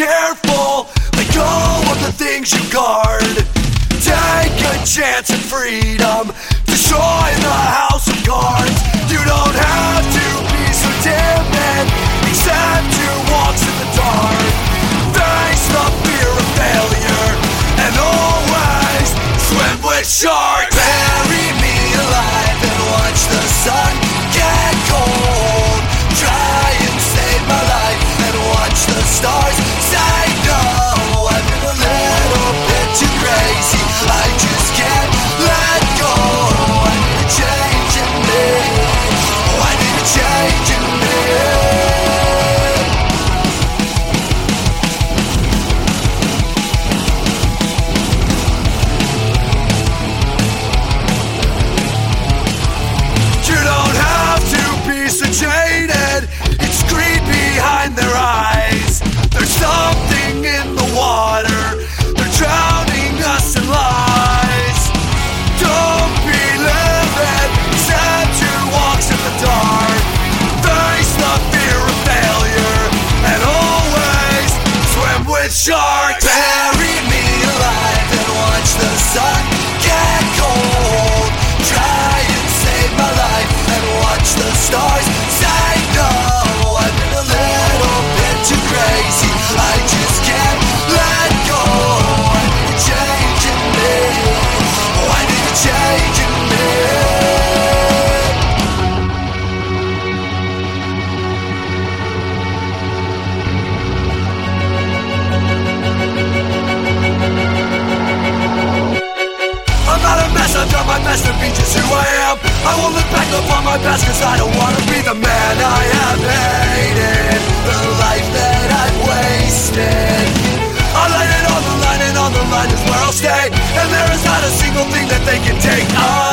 careful, let go of the things you guard. Take a chance at freedom, destroy the house of cards. You don't have to be so timid, except to walk in the dark. Face the fear of failure, and always swim with sharks. Bury me alive and watch the sun get cold. Try and save my life and watch the stars say no. I've been a little bit too crazy, I just can't let go. I need a change in me, I need a change in me. You don't have to be so jaded, it's greed behind their eyes. There's something in the water, they're drowning us in lies. Don't be livid, except who walks in the dark. Face the fear of failure, and always swim with sharks. Bury me alive and watch the sun get cold. Try and save my life and watch the stars say no. I've been a little bit too crazy, I just can't let go. I need a change in me, I need a change in me. I'm not a mess, I've done my best to be just who I am. I won't look back upon my past, cause I don't wanna be the man I have hated, the life that I've wasted. I light it on the line, and on the line is where I'll stay, and there is not a single thing that they can take.